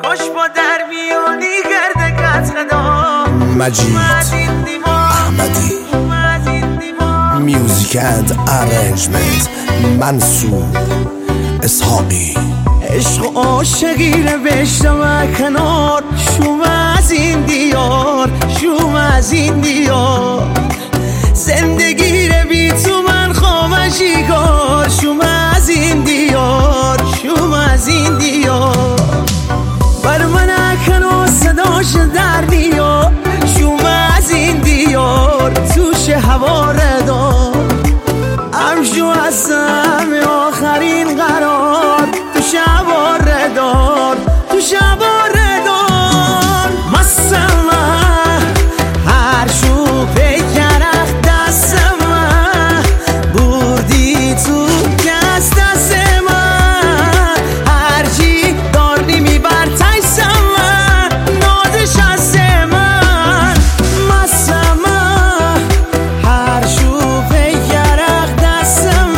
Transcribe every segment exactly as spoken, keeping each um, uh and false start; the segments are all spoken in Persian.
کاش با در میانی گرد قطعه مجید احمدی میوزیک اند ارنجمنت منصور اسحاقی. عشق و عاشقی رو بشنو کنار شوم از این دیار شوم از این دیار زندگی رو بی تو من خامشی کار شوم از این دیار شوم از این دیار بر من اکنو صداش در دیار شوم از این دیار توش هوا ردار امشو از همه آخرین قرار تو شبا ردار تو شبا ردار مستم هر شو پیکرخ دستم بردی تو کس دست من هرچی داری میبر تایسم نازش از من مستم هر شو پیکرخ دستم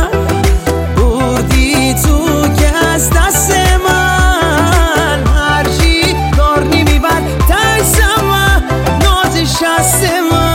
بردی تو کس دست من هرچی داری میبر تایسم نازش از من.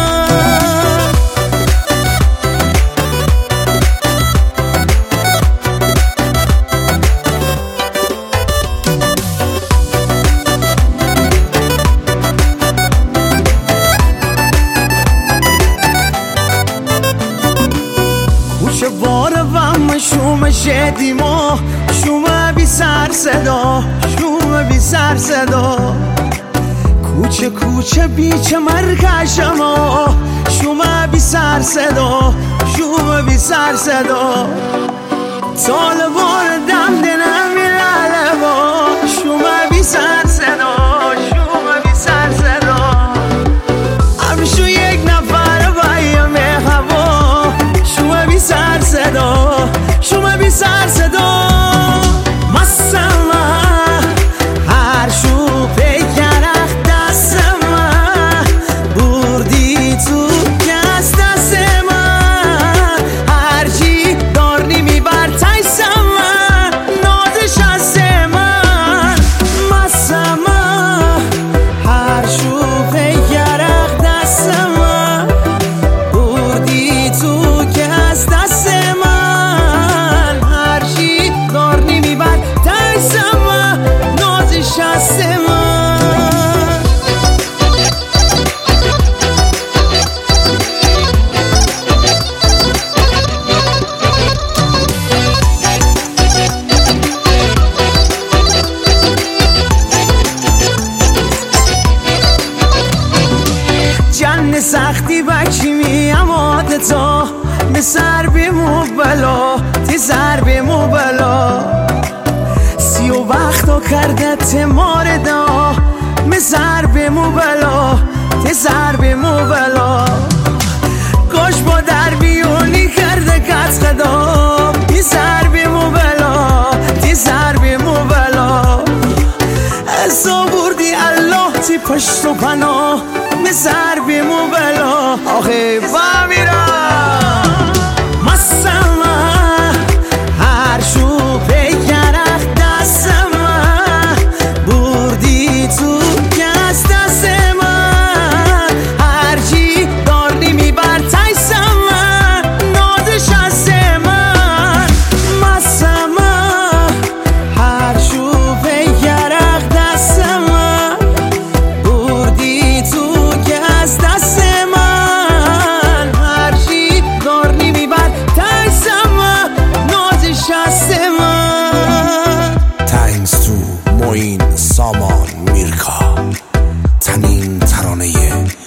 کوچه باره وم شوم شدیما شوم بی سر صدا شوم بی سر صدا کوچه کوچه بیچه مرکشما شوم بی سر صدا شوم بی سر صدا طالبان دم دنم لالبا شوم بی سر صدا شوم بی سر صدا همشو یک نفر بایم هوا شوم بی سر صدا شوم بی سر صدا مستم هر شو پیکرخ دستم بردی تو کس دست من هرچی داری میبر تایسم نازش از من مستم هر شو پیکرخ دستم بردی تو کس دست من هرچی داری میبر تایسم نازش از من. جن سختی بکی میم آدتا به سر بمو بلا تی سر بمو بلا سی و وقتا کرده تمار دا می سر بمو بلا تی سر بمو بلا کاش با در بیونی کرده کت خدا می سر بمو بلا تی سر بمو بلا حسا بردی الله تی پشت و پناه می سر بمو بلا آخه فهمیرم مستم هر شو پیکرخ دستم بردی تو کس دست من هرچی داری میبر تایسم نازش از من مستم هر شو پیکرخ دستم بردی تو کس دست من هرچی داری میبر تایسم نازش از من. تانکس تو موین سامان میرکا تنین ترانه